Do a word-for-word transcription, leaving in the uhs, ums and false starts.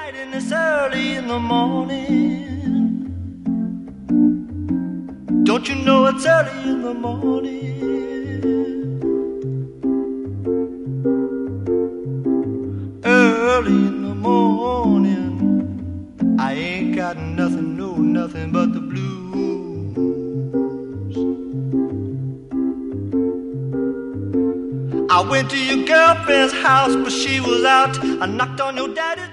And it's early in the morning. Don't you know it's early in the morning? Early in the morning, I ain't got nothing, no nothing but the blues. I went to your girlfriend's house, but she was out. I knocked on your daddy's